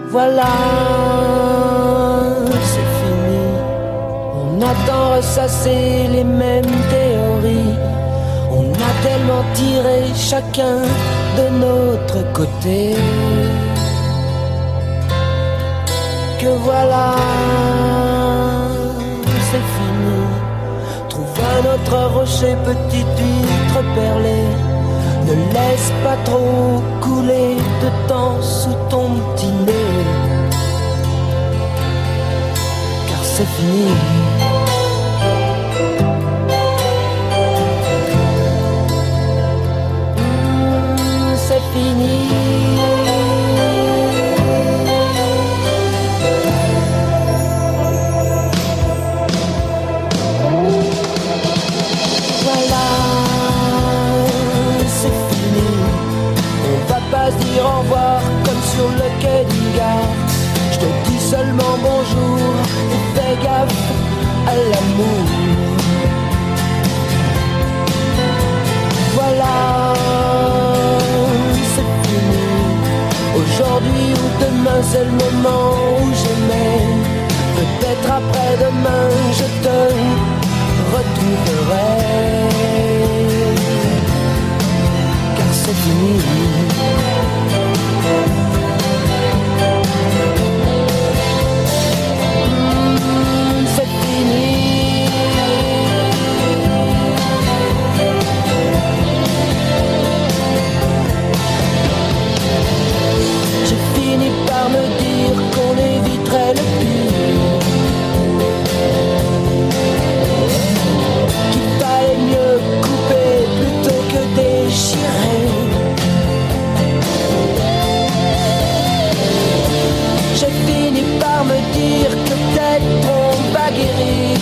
Voilà, c'est fini. On a tant ressassé les mêmes théories. On a tellement tiré chacun de notre côté que voilà, c'est fini. Trouve un autre rocher, petite huître perlée. Ne laisse pas trop couler de temps sous ton petit nez, car c'est fini. C'est fini. Dire au revoir comme sur le quai d'une gare. Je te dis seulement bonjour et fais gaffe à l'amour. Voilà, c'est fini. Aujourd'hui ou demain c'est le moment où j'aimais. Peut-être après-demain je te retrouverai, car c'est fini. Me dire qu'on éviterait le pire, qu'il fallait mieux couper plutôt que déchirer. J'ai fini par me dire que peut-être on va guérir,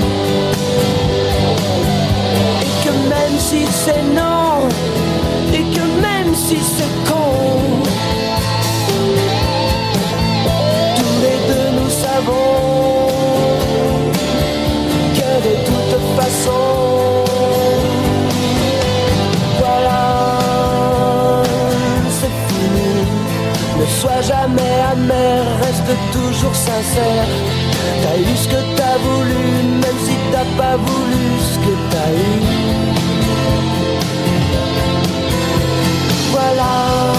et que même si c'est non, et que même si c'est con, que de toute façon, voilà, c'est fini. Ne sois jamais amer, reste toujours sincère. T'as eu ce que t'as voulu, même si t'as pas voulu ce que t'as eu. Voilà,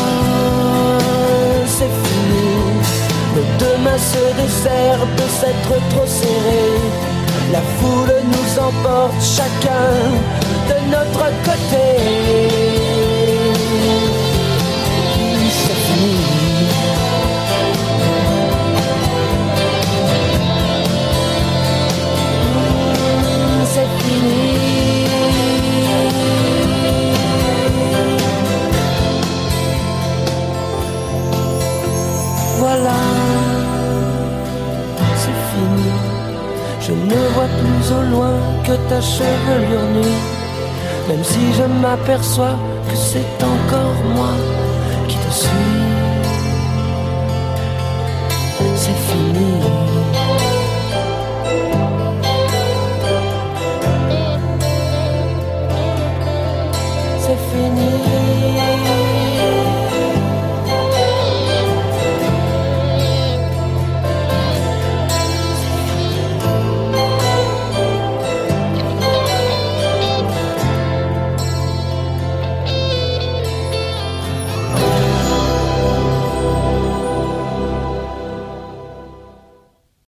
c'est fini. Nos deux mains se desserrent de s'être trop serrées. La foule nous emporte chacun de notre côté. C'est fini. C'est fini. Voilà. Je ne vois plus au loin que ta chevelure nue, même si je m'aperçois que c'est encore moi qui te suis. C'est fini.